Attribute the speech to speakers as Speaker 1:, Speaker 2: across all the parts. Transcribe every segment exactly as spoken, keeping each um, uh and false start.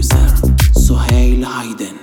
Speaker 1: پرودوسر سهیل هایدن.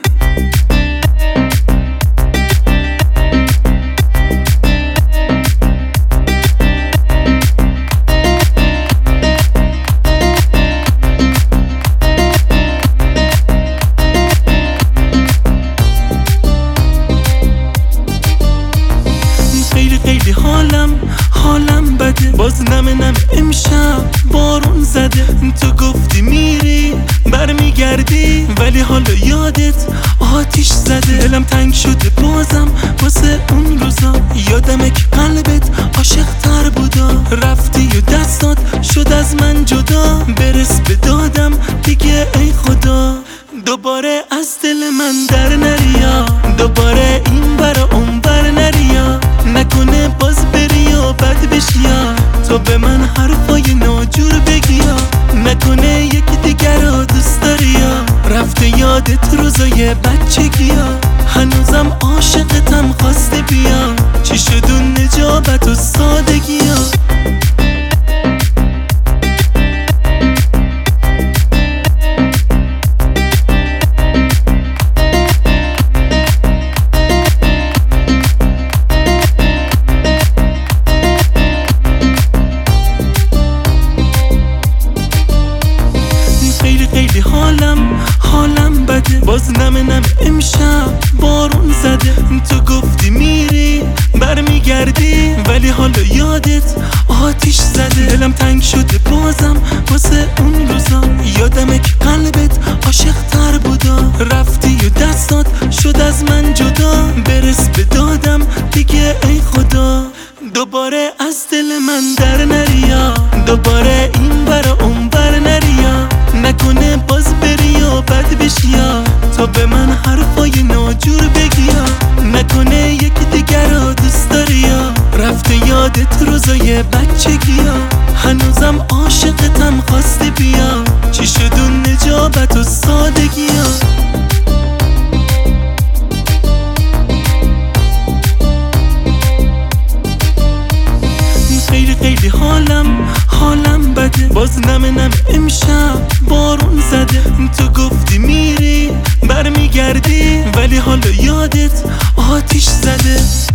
Speaker 2: خیلی حالم حالم بده، باز نم نم امشب بارون زده. تو گفتی میری برمیگردی، ولی حالا یادت آتیش زده. دلم تنگ شده بازم واسه اون روزا، یادمه که قلبت عاشق تر بودا. رفتی و دستات شد از من جدا، برس به دادم دیگه ای خدا. دوباره از دل من در نریا، دوباره این برا اون بر نریا. نکنه باز بری و بد بشیا، تو به من حرفای ناجور بگیا. نکنه یکی دیگر رو دوست داری یا رفته یادت روزای بچگیا. هنوزم عاشقتم خواسته بیا، چی شد اون نجابت و سادگیا. خیلی حالم حالم بده، باز نم نم امشب بارون زده. تو گفتی میری برمیگردی، ولی حالا یادت آتیش زده. دلم تنگ شده بازم واسه اون روزا، یادمه که قلبت عاشق تر بودا. رفتی و دستات شد از من جدا، برس به دادم دیگه ای خدا. دوباره از دل من در نریا، دوباره این برا اون بر نریا. نکنه باز بری و بد بشیا، تو به من حرفای ناجور بگیا. نکنه یکی دیگر رو دوست داری یا رفته یادت روزای بچگیا. هنوزم عاشقتم خواسته بیا، چی شد اون نجابت و سادگیا. خیلی خیلی حالم حالم بده، باز نم نم امشب بارون زده. تو گفتی میری برمیگردی، ولی حالا یادت آتیش زده.